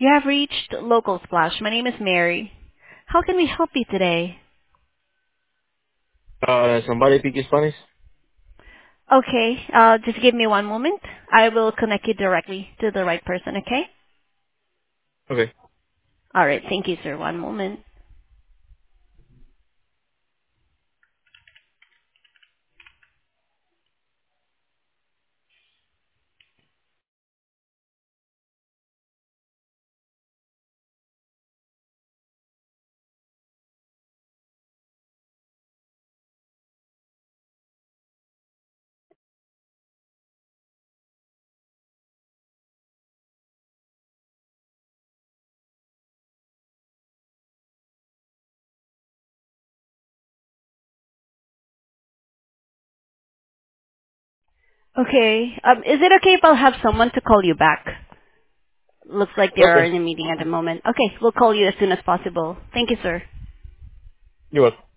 You have reached Local Splash. My name is Mary. How can we help you today? Somebody speak Spanish? Okay, just give me one moment. I will connect you directly to the right person, okay? Okay. All right, thank you, sir. One moment. Okay, is it okay if I'll have someone to call you back? Looks like they are Okay. in a meeting at the moment. Okay, we'll call you as soon as possible. Thank you, sir. You're welcome.